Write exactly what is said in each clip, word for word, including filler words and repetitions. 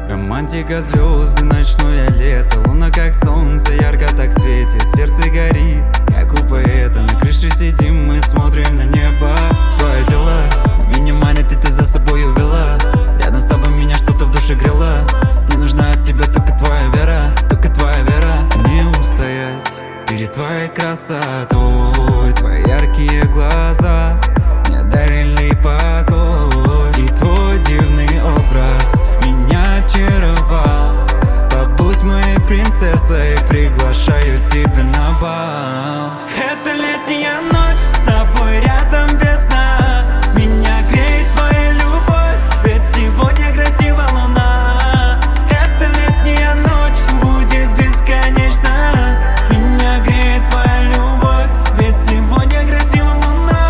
Романтика, звезды, ночное лето. Луна как солнце, ярко так светит. Сердце горит, как у поэта. На крыше сидим, мы смотрим на небо. Твои дела меня манят, и ты за собой увела. Рядом с тобой меня что-то в душе грело. Мне нужна от тебя только твоя вера. Только твоя вера. Не устоять перед твоей красотой. Твои яркие глаза мне дарили покой. И твой дивный образ меня очаровал. Побудь моей принцессой, приглашаю тебя на бал. Это летняя ночь, с тобой рядом весна. Меня греет твоя любовь, ведь сегодня красива луна. Это летняя ночь, будет бесконечна. Меня греет твоя любовь, ведь сегодня красива луна.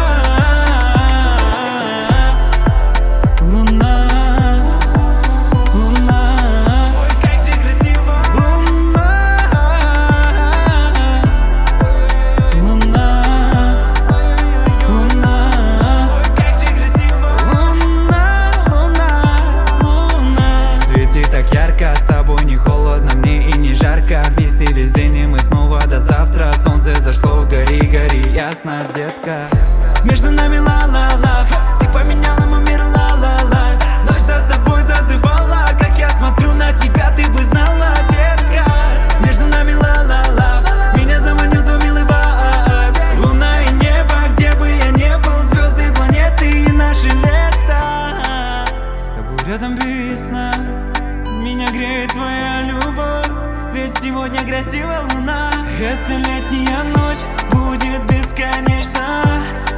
Луна, луна, ой, как же красиво. Луна, луна, луна, ой, как же красиво. Луна, луна, луна. Светит так ярко, с тобой не холодно мне и не жарко. Вместе весь день и мы снова до завтра. Солнце зашло, гори, гори, ясно, детка. Между нами ла-ла-ла, ты поменяла мой мир, ла-ла-ла. Ночь за собой зазывала, как я смотрю на тебя, ты бы знала, детка. Между нами ла-ла-ла, меня заманил твой милый вайб. Луна и небо, где бы я не был, звезды, планеты и наше лето. С тобой рядом весна, меня греет твоя любовь, ведь сегодня красивая луна. Эта летняя ночь будет бесконечна.